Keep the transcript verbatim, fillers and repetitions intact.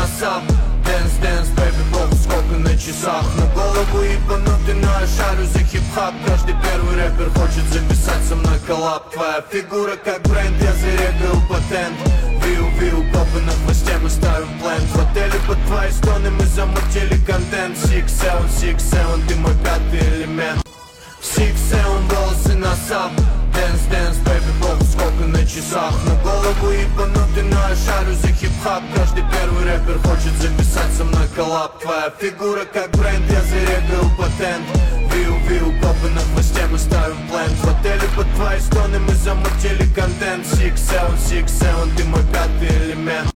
сам. Дэнс, дэнс, бэйби, бог, сколько на часах. На голову ебанутый, но я шарю за хип-хап. Каждый первый рэпер хочет записать со мной коллаб. Твоя фигура как бренд, я зарегал патент. Виу, виу, копы на хвосте, мы ставим план. В отеле под твои стоны мы замутили контент. Six seven, six seven, ты мой пятый элемент. Six seven, волосы на сам. Дэнс, дэнс, бэйби, бог, сколько на часах. На голову ебанутый, но я шарю за хип-хап. Каждый первый рэпер хочет записать со мной коллаб. Твоя фигура как бренд, я зарегал патент. Виу, виу, копы на хвосте, мы ставим план. В отеле под твои стоны мы замутили контент. Six seven, six seven, ты мой пятый элемент.